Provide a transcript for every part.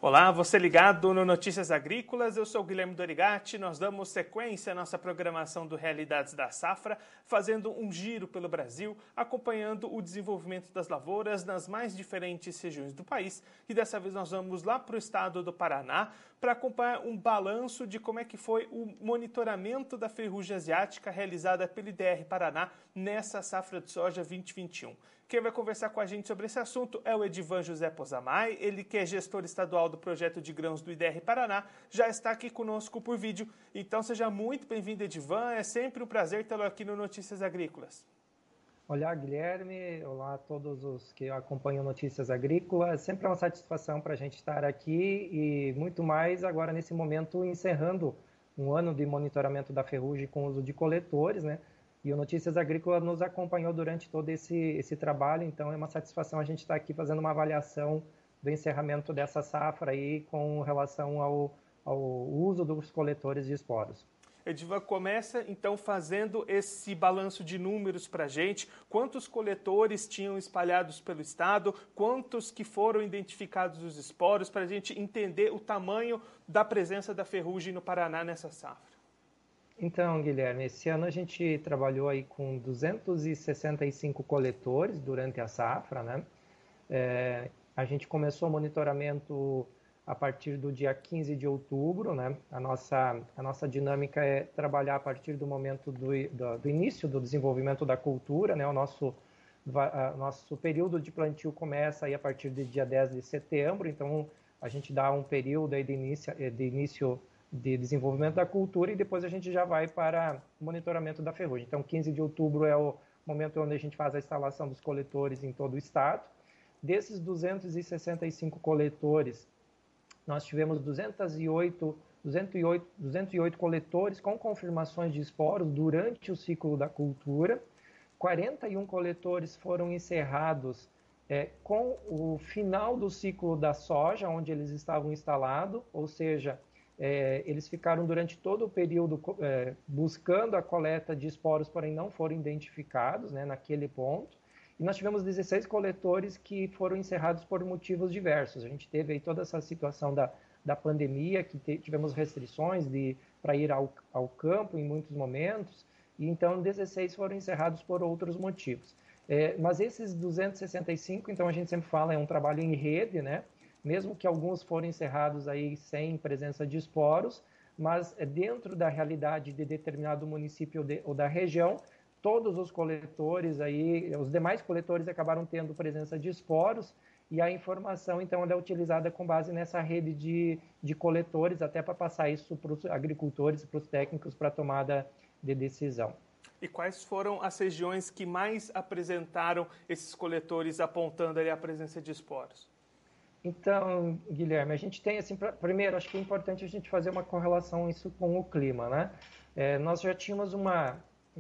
Olá, você ligado no Notícias Agrícolas, eu sou o Guilherme Dorigatti, nós damos sequência à nossa programação do Realidades da Safra, fazendo um giro pelo Brasil, acompanhando o desenvolvimento das lavouras nas mais diferentes regiões do país. E dessa vez nós vamos lá para o estado do Paraná para acompanhar um balanço de como é que foi o monitoramento da ferrugem asiática realizada pelo IDR Paraná nessa safra de soja 2021. Quem vai conversar com a gente sobre esse assunto é o Edivan José Pozamay, ele que é gestor estadual do projeto de grãos do IDR Paraná, já está aqui conosco por vídeo. Então seja muito bem-vindo, Edivan, é sempre um prazer tê-lo aqui no Notícias Agrícolas. Olá, Guilherme, olá a todos os que acompanham Notícias Agrícolas, sempre é uma satisfação para a gente estar aqui e muito mais agora nesse momento encerrando um ano de monitoramento da ferrugem com uso de coletores, né? E o Notícias Agrícolas nos acompanhou durante todo esse trabalho, então é uma satisfação a gente estar aqui fazendo uma avaliação do encerramento dessa safra aí com relação ao uso dos coletores de esporos. Edivan, começa então fazendo esse balanço de números para a gente. Quantos coletores tinham espalhados pelo estado? Quantos que foram identificados os esporos? Para a gente entender o tamanho da presença da ferrugem no Paraná nessa safra. Então, Guilherme, esse ano a gente trabalhou aí com 265 coletores durante a safra, né? A gente começou o monitoramento a partir do dia 15 de outubro, né? A nossa dinâmica é trabalhar a partir do momento do início do desenvolvimento da cultura, né? O nosso período de plantio começa aí a partir do dia 10 de setembro, então a gente dá um período aí de início de desenvolvimento da cultura e depois a gente já vai para o monitoramento da ferrugem. Então, 15 de outubro é o momento onde a gente faz a instalação dos coletores em todo o estado. Desses 265 coletores, nós tivemos 208 coletores com confirmações de esporos durante o ciclo da cultura. 41 coletores foram encerrados com o final do ciclo da soja, onde eles estavam instalados, ou seja, eles ficaram durante todo o período buscando a coleta de esporos, porém não foram identificados, né, naquele ponto. E nós tivemos 16 coletores que foram encerrados por motivos diversos. A gente teve aí toda essa situação da pandemia, que tivemos restrições para ir ao campo em muitos momentos, e então 16 foram encerrados por outros motivos. Mas esses 265, então a gente sempre fala, é um trabalho em rede, né? Mesmo que alguns foram encerrados aí sem presença de esporos, mas dentro da realidade de determinado município ou da região, todos os coletores aí, os demais coletores acabaram tendo presença de esporos e a informação então ela é utilizada com base nessa rede de coletores até para passar isso para os agricultores, para os técnicos para tomada de decisão. E quais foram as regiões que mais apresentaram esses coletores apontando ali a presença de esporos? Então, Guilherme, a gente tem, assim, primeiro, acho que é importante a gente fazer uma correlação isso com o clima, né? Nós já tínhamos uma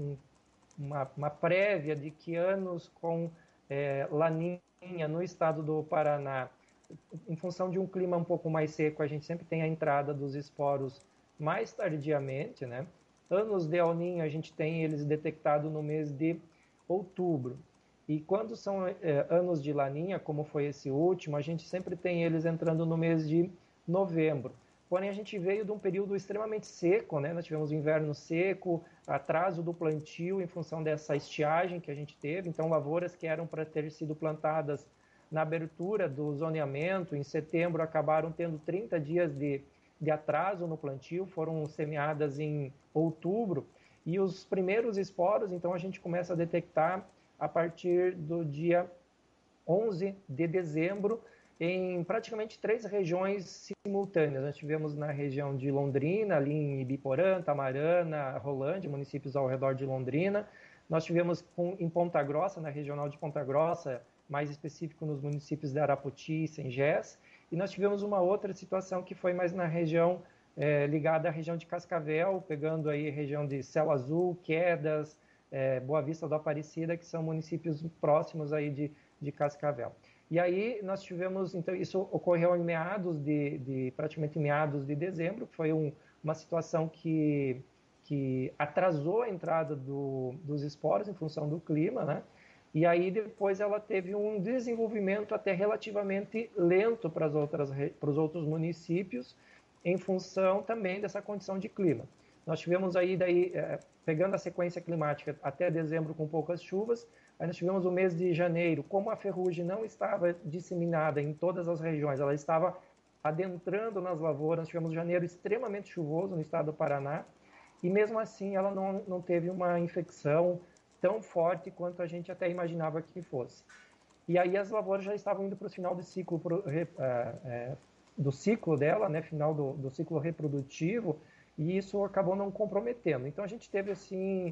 prévia de que anos com laninha no estado do Paraná, em função de um clima um pouco mais seco, a gente sempre tem a entrada dos esporos mais tardiamente, né? Anos de El Niño, a gente tem eles detectados no mês de outubro. E quando são anos de laninha, como foi esse último, a gente sempre tem eles entrando no mês de novembro. Porém, a gente veio de um período extremamente seco, né? Nós tivemos um inverno seco, atraso do plantio em função dessa estiagem que a gente teve. Então, lavouras que eram para ter sido plantadas na abertura do zoneamento, em setembro, acabaram tendo 30 dias de atraso no plantio, foram semeadas em outubro. E os primeiros esporos, então, a gente começa a detectar a partir do dia 11 de dezembro, em praticamente 3 regiões simultâneas. Nós tivemos na região de Londrina, ali em Ibiporã, Tamarana, Rolândia, municípios ao redor de Londrina. Nós tivemos em Ponta Grossa, na regional de Ponta Grossa, mais específico nos municípios de Arapoti e Sengés. E nós tivemos uma outra situação que foi mais na região ligada à região de Cascavel, pegando aí a região de Céu Azul, Quedas, Boa Vista do Aparecida, que são municípios próximos aí de Cascavel. E aí nós tivemos, então isso ocorreu em praticamente meados de dezembro, que foi uma situação que atrasou a entrada dos esporos em função do clima, né? E aí depois ela teve um desenvolvimento até relativamente lento para os outros municípios, em função também dessa condição de clima. Nós tivemos aí, pegando a sequência climática até dezembro com poucas chuvas, aí nós tivemos o mês de janeiro, como a ferrugem não estava disseminada em todas as regiões, ela estava adentrando nas lavouras, nós tivemos janeiro extremamente chuvoso no estado do Paraná, e mesmo assim ela não teve uma infecção tão forte quanto a gente até imaginava que fosse. E aí as lavouras já estavam indo para o final do ciclo dela, né, final do ciclo reprodutivo, e isso acabou não comprometendo. Então a gente teve assim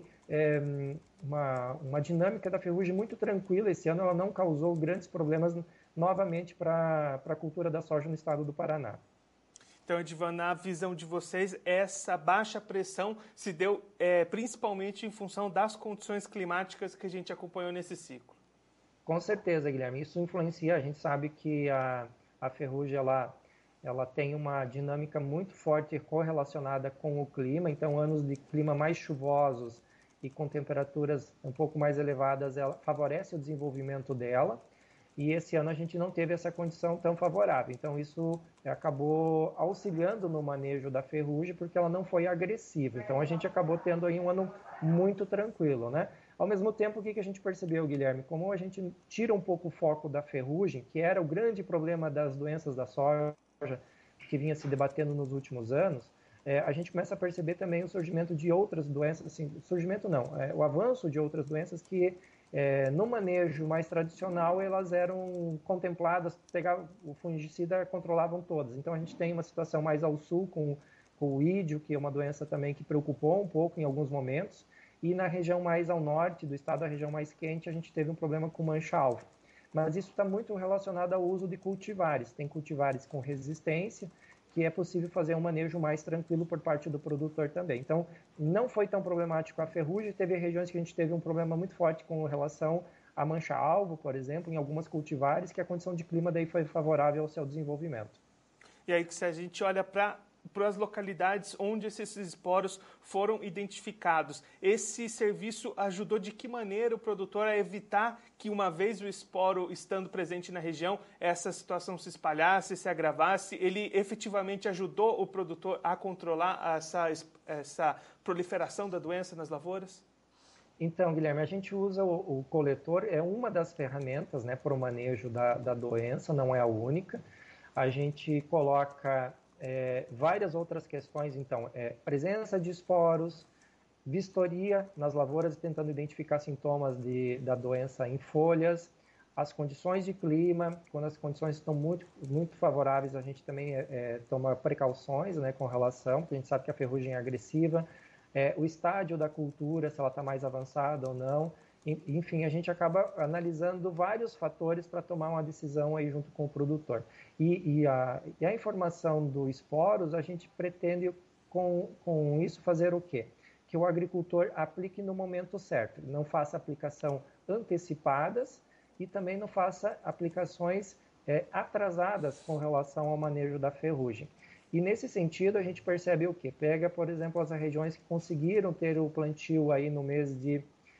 uma dinâmica da ferrugem muito tranquila esse ano, ela não causou grandes problemas novamente para a cultura da soja no estado do Paraná. Então, Edivan, na visão de vocês, essa baixa pressão se deu principalmente em função das condições climáticas que a gente acompanhou nesse ciclo. Com certeza, Guilherme. Isso influencia. A gente sabe que a ferrugem ela tem uma dinâmica muito forte correlacionada com o clima. Então, anos de clima mais chuvosos e com temperaturas um pouco mais elevadas, ela favorece o desenvolvimento dela. E esse ano a gente não teve essa condição tão favorável. Então, isso acabou auxiliando no manejo da ferrugem, porque ela não foi agressiva. Então, a gente acabou tendo aí um ano muito tranquilo, né? Ao mesmo tempo, o que a gente percebeu, Guilherme? Como a gente tira um pouco o foco da ferrugem, que era o grande problema das doenças da soja, que vinha se debatendo nos últimos anos, a gente começa a perceber também o surgimento de outras doenças, assim, surgimento não, o avanço de outras doenças que no manejo mais tradicional elas eram contempladas, pegava o fungicida, controlavam todas. Então a gente tem uma situação mais ao sul com o ídio, que é uma doença também que preocupou um pouco em alguns momentos, e na região mais ao norte do estado, a região mais quente, a gente teve um problema com mancha-alvo. Mas isso está muito relacionado ao uso de cultivares. Tem cultivares com resistência, que é possível fazer um manejo mais tranquilo por parte do produtor também. Então, não foi tão problemático a ferrugem, teve regiões que a gente teve um problema muito forte com relação à mancha-alvo, por exemplo, em algumas cultivares, que a condição de clima daí foi favorável ao seu desenvolvimento. E aí, se a gente olha para as localidades onde esses esporos foram identificados, esse serviço ajudou de que maneira o produtor a evitar que, uma vez o esporo estando presente na região, essa situação se espalhasse, se agravasse? Ele efetivamente ajudou o produtor a controlar essa proliferação da doença nas lavouras? Então, Guilherme, a gente usa o coletor, é uma das ferramentas, né, para o manejo da doença, não é a única. A gente coloca várias outras questões, então, presença de esporos, vistoria nas lavouras, tentando identificar sintomas da doença em folhas, as condições de clima, quando as condições estão muito, muito favoráveis, a gente também toma precauções, né, com relação, porque a gente sabe que a ferrugem é agressiva, o estágio da cultura, se ela está mais avançada ou não. Enfim, a gente acaba analisando vários fatores para tomar uma decisão aí junto com o produtor. E a informação do esporos, a gente pretende com isso fazer o quê? Que o agricultor aplique no momento certo, não faça aplicação antecipadas e também não faça aplicações atrasadas com relação ao manejo da ferrugem. E nesse sentido, a gente percebe o quê? Pega, por exemplo, as regiões que conseguiram ter o plantio aí no mês de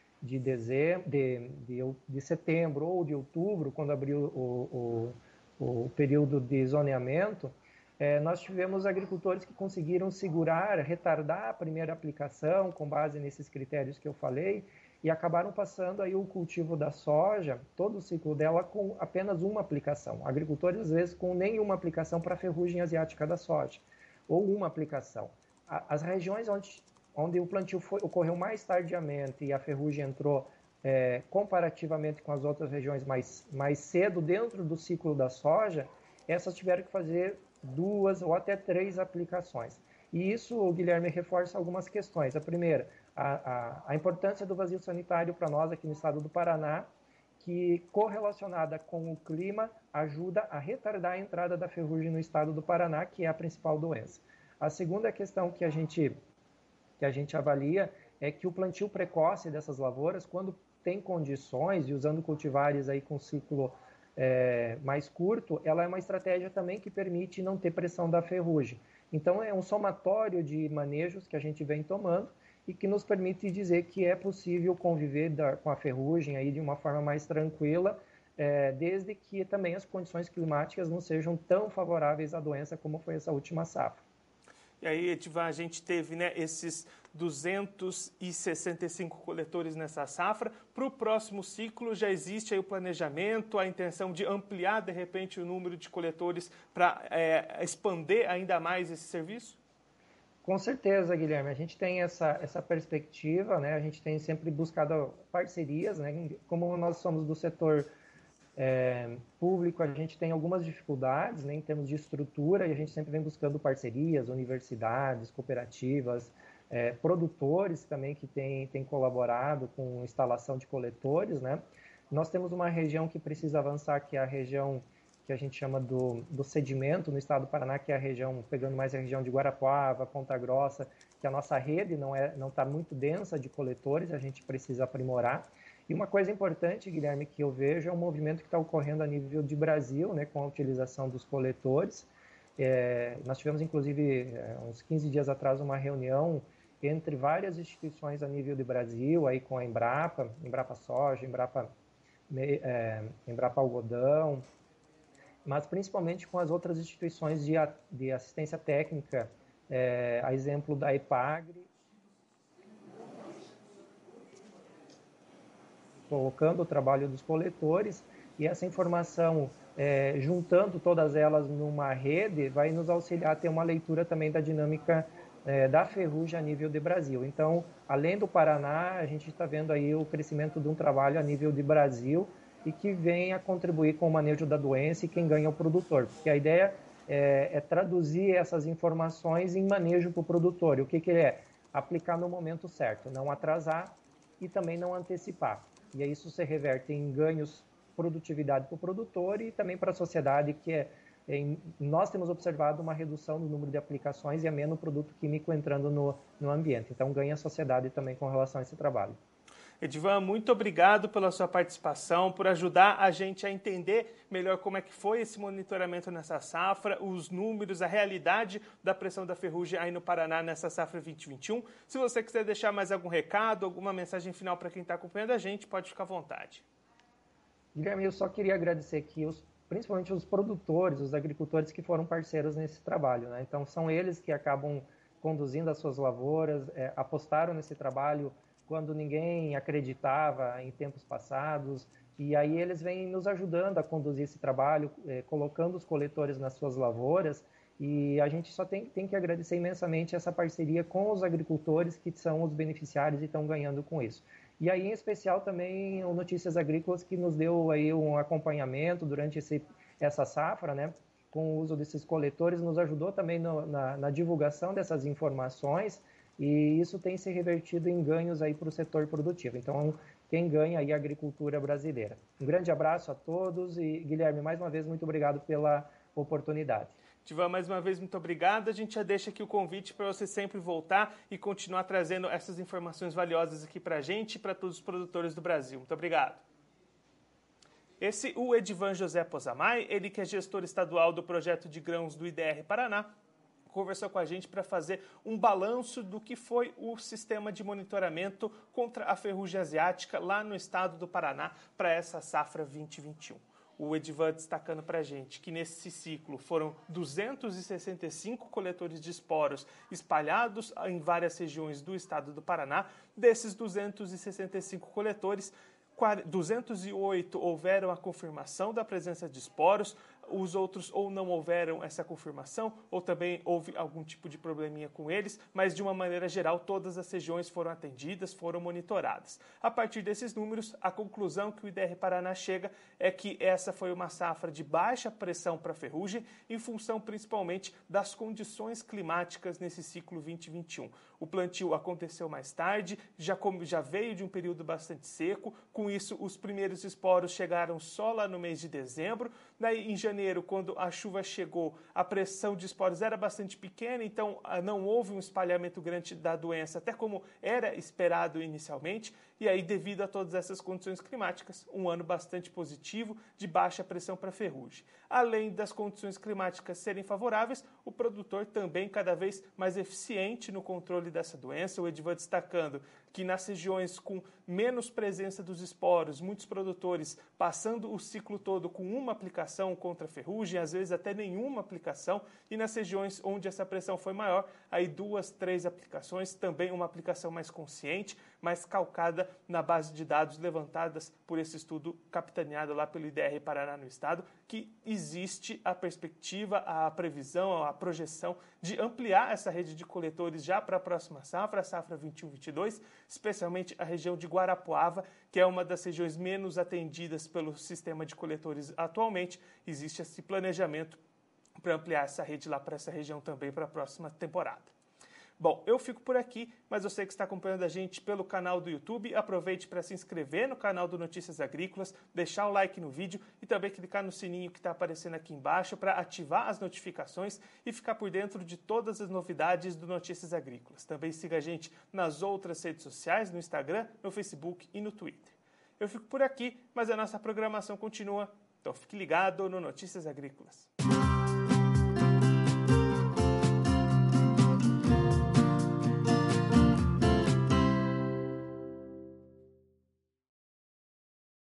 setembro ou de outubro, quando abriu o período de zoneamento, nós tivemos agricultores que conseguiram segurar, retardar a primeira aplicação com base nesses critérios que eu falei e acabaram passando aí o cultivo da soja, todo o ciclo dela com apenas uma aplicação. Agricultores, às vezes, com nenhuma aplicação para a ferrugem asiática da soja, ou uma aplicação. As regiões onde o plantio ocorreu mais tardiamente e a ferrugem entrou comparativamente com as outras regiões mais cedo dentro do ciclo da soja, essas tiveram que fazer 2 ou até 3 aplicações. E isso, Guilherme, reforça algumas questões. A primeira, a importância do vazio sanitário para nós aqui no estado do Paraná, que correlacionada com o clima ajuda a retardar a entrada da ferrugem no estado do Paraná, que é a principal doença. A segunda questão que a gente avalia é que o plantio precoce dessas lavouras, quando tem condições, e usando cultivares aí com ciclo mais curto, ela é uma estratégia também que permite não ter pressão da ferrugem. Então, é um somatório de manejos que a gente vem tomando e que nos permite dizer que é possível conviver com a ferrugem aí de uma forma mais tranquila, desde que também as condições climáticas não sejam tão favoráveis à doença como foi essa última safra. E aí, Edivan, a gente teve, né, esses 265 coletores nessa safra. Para o próximo ciclo já existe aí o planejamento, a intenção de ampliar, de repente, o número de coletores para expandir ainda mais esse serviço? Com certeza, Guilherme. A gente tem essa perspectiva, né? A gente tem sempre buscado parcerias, né? Como nós somos do setor público, a gente tem algumas dificuldades, né, em termos de estrutura, e a gente sempre vem buscando parcerias, universidades, cooperativas, produtores também que têm colaborado com instalação de coletores, né? Nós temos uma região que precisa avançar, que é a região que a gente chama do sedimento no estado do Paraná, que é a região, pegando mais a região de Guarapuava, Ponta Grossa, que a nossa rede não está muito densa de coletores, a gente precisa aprimorar. E uma coisa importante, Guilherme, que eu vejo é um movimento que está ocorrendo a nível de Brasil, né, com a utilização dos coletores. Nós tivemos, inclusive, uns 15 dias atrás, uma reunião entre várias instituições a nível de Brasil, aí com a Embrapa Soja, Embrapa Algodão, mas principalmente com as outras instituições de assistência técnica, a exemplo da EPAGRE, colocando o trabalho dos coletores, e essa informação, juntando todas elas numa rede, vai nos auxiliar a ter uma leitura também da dinâmica da ferrugem a nível de Brasil. Então, além do Paraná, a gente está vendo aí o crescimento de um trabalho a nível de Brasil e que vem a contribuir com o manejo da doença, e quem ganha é o produtor, porque a ideia é traduzir essas informações em manejo para o produtor. E o que ele é? Aplicar no momento certo, não atrasar e também não antecipar. E aí isso se reverte em ganhos de produtividade para o produtor e também para a sociedade, que nós temos observado uma redução no número de aplicações e a menos produto químico entrando no ambiente. Então ganha a sociedade também com relação a esse trabalho. Edivan, muito obrigado pela sua participação, por ajudar a gente a entender melhor como é que foi esse monitoramento nessa safra, os números, a realidade da pressão da ferrugem aí no Paraná nessa safra 2021. Se você quiser deixar mais algum recado, alguma mensagem final para quem está acompanhando a gente, pode ficar à vontade. Guilherme, eu só queria agradecer aqui principalmente os produtores, os agricultores que foram parceiros nesse trabalho, né? Então são eles que acabam conduzindo as suas lavouras, apostaram nesse trabalho quando ninguém acreditava em tempos passados, e aí eles vêm nos ajudando a conduzir esse trabalho, colocando os coletores nas suas lavouras, e a gente só tem que agradecer imensamente essa parceria com os agricultores, que são os beneficiários e estão ganhando com isso. E aí, em especial, também o Notícias Agrícolas, que nos deu aí um acompanhamento durante essa safra, né, com o uso desses coletores, nos ajudou também na divulgação dessas informações, e isso tem se revertido em ganhos aí para o setor produtivo. Então, quem ganha aí é a agricultura brasileira. Um grande abraço a todos e, Guilherme, mais uma vez, muito obrigado pela oportunidade. Edivan, mais uma vez, muito obrigado. A gente já deixa aqui o convite para você sempre voltar e continuar trazendo essas informações valiosas aqui para a gente e para todos os produtores do Brasil. Muito obrigado. O Edivan José Posamay, ele que é gestor estadual do projeto de grãos do IDR Paraná, conversou com a gente para fazer um balanço do que foi o sistema de monitoramento contra a ferrugem asiática lá no estado do Paraná para essa safra 2021. O Edivan destacando para a gente que nesse ciclo foram 265 coletores de esporos espalhados em várias regiões do estado do Paraná. Desses 265 coletores, 208 houveram a confirmação da presença de esporos, os outros ou não houveram essa confirmação, ou também houve algum tipo de probleminha com eles, mas de uma maneira geral todas as regiões foram atendidas, foram monitoradas. A partir desses números, a conclusão que o IDR Paraná chega é que essa foi uma safra de baixa pressão para ferrugem, em função principalmente das condições climáticas nesse ciclo 2021. O plantio aconteceu mais tarde, já veio de um período bastante seco, com isso os primeiros esporos chegaram só lá no mês de dezembro, daí em janeiro janeiro, quando a chuva chegou, a pressão de esporos era bastante pequena, então não houve um espalhamento grande da doença, até como era esperado inicialmente. E aí, devido a todas essas condições climáticas, um ano bastante positivo, de baixa pressão para ferrugem. Além das condições climáticas serem favoráveis, o produtor também cada vez mais eficiente no controle dessa doença. O Edivan destacando que nas regiões com menos presença dos esporos, muitos produtores passando o ciclo todo com uma aplicação contra a ferrugem, às vezes até nenhuma aplicação, e nas regiões onde essa pressão foi maior, aí 2, 3 aplicações, também uma aplicação mais consciente, mais calcada na base de dados levantadas por esse estudo capitaneado lá pelo IDR Paraná no estado, que existe a perspectiva, a previsão, a projeção de ampliar essa rede de coletores já para a próxima safra, a safra 21-22, especialmente a região de Guarapuava, que é uma das regiões menos atendidas pelo sistema de coletores atualmente. Existe esse planejamento para ampliar essa rede lá para essa região também para a próxima temporada. Bom, eu fico por aqui, mas você que está acompanhando a gente pelo canal do YouTube, aproveite para se inscrever no canal do Notícias Agrícolas, deixar o like no vídeo e também clicar no sininho que está aparecendo aqui embaixo para ativar as notificações e ficar por dentro de todas as novidades do Notícias Agrícolas. Também siga a gente nas outras redes sociais, no Instagram, no Facebook e no Twitter. Eu fico por aqui, mas a nossa programação continua, então fique ligado no Notícias Agrícolas.